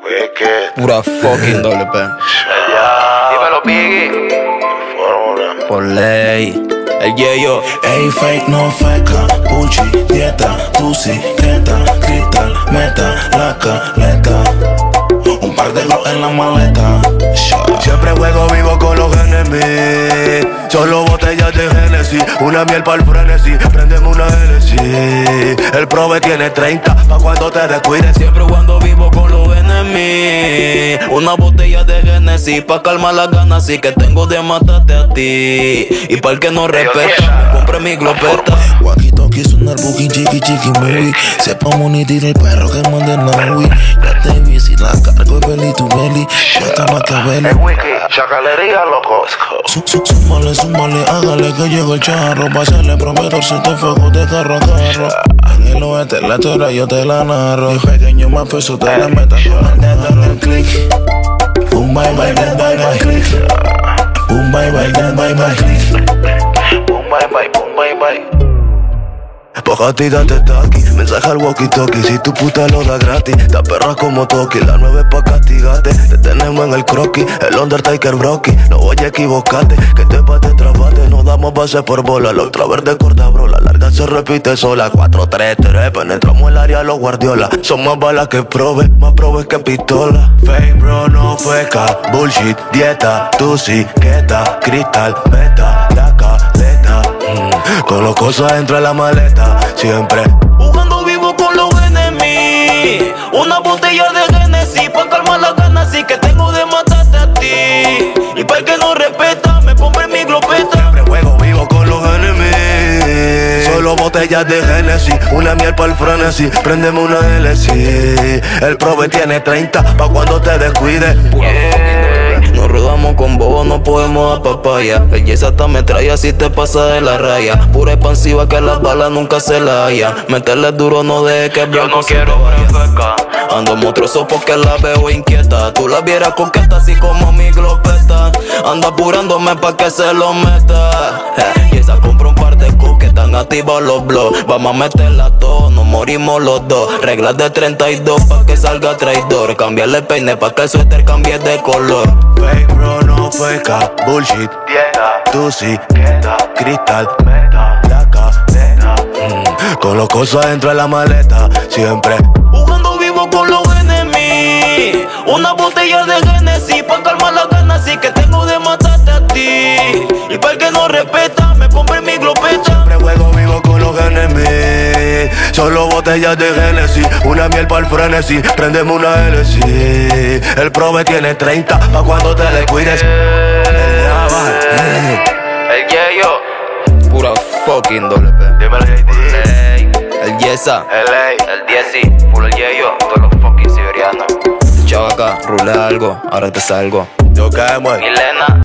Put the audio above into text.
Pura fucking doble P. Dímelo, Biggie. Fórmula. Por ley. El yeyo. Ey, fake, no feca, bullshit, dieta, tusi, queta, cristal, meta, la caleta. Un par de glow en la maleta. Siempre juego vivo con los enemigos. Solo botellas de Genesis, una miel para el frenesí. Prendeme una Genesis. El prove tiene 30 pa' cuando te descuides. Siempre cuando vivo con los enemigos. Una botella de Genesis pa' calmar las ganas. Así que tengo de matarte a ti. Y para el que no respeta, me compré mi glopeta. Walkie talkie suena el boogie, chiqui, chiqui, movie. Sepa moniti del perro que manda en la Wii. Ya te vi si la cargo de belly to belly. Ya está Machiavelli. Chacalería, loco. Súmale, hágale que llegó el charro. Pásale, prometo si te fuego de carro a carro. En el oeste la historia yo te la narro. Y pequeño más peso te la metas con el dedo en el click. Boom, bye, bye, then bye, bye, click. Boom, bye, bye, then bye, bye, click. Boom, bye, bye, boom, bye, bye. Paga ti, date taqui, mensaje al walkie-talkie. Si tu puta lo da gratis, te perras como Toki. La 9 pa' castigarte, te tenemos en el croquis. El Undertaker Brocky, no voy a equivocarte. Que te bate, trabate, no damos base por bola. La otra verde corta, bro, la larga se repite sola. 4-3-3, penetramos el área los guardiolas. Son más balas que más probes que pistola. Fake bro, no feca, bullshit, dieta, tusi, queta, cristal, meta, la caleta. Con los cosas dentro de la maleta, siempre Jugando vivo con los enemigos. Una botella de Genesis pa' calmar las ganas. Así que tengo de matarte a ti. Y para el que no respeta, me compré mi glopeta. siempre juego vivo con los enemigos. Solo botellas de Genesis, una miel para el frenesí. Préndeme una LC. El prove tiene 30 pa' cuando te descuides. Nos rodamos con bobo, no podemos a papaya. El yes hasta me trae si te pasa de la raya. Pura expansiva que las balas nunca se la hallan. Meterle duro, no deje que el blanco se vaya. Ando monstruoso porque la veo inquieta. Tú la vieras coqueta así como mi glopeta. Anda apurándome pa' que se lo meta. Y esa compra un par de cookies que están activos los blogs. Vamos a meterla todo, nos morimos los dos. Reglas de 32 pa' que salga traidor. Cambiarle el peine pa' que el suéter cambie de color. Fake bro, no feca, bullshit, dieta, tusi, queta, cristal, meta, la caleta. Con los cosas dentro de la maleta, siempre Jugando vivo con los enemigos. Una botella de Genesis pa' calmar las ganas. Así que tengo de matarte a ti. Y para el que no respeta, me compré mi glopeta. siempre juego vivo con los enemigos. Solo botellas de Genesis, una miel para el frenesí. Préndeme una LC. El prove tiene 30 pa' cuando te descuides. El yeyo. Pura fucking doble P. Dímelo, JD. El Yesa, El 10, full el yeyo. Todos los fucking siberianos. chavo acá, rulea algo, ahora te salgo. Yo caemos. Milena.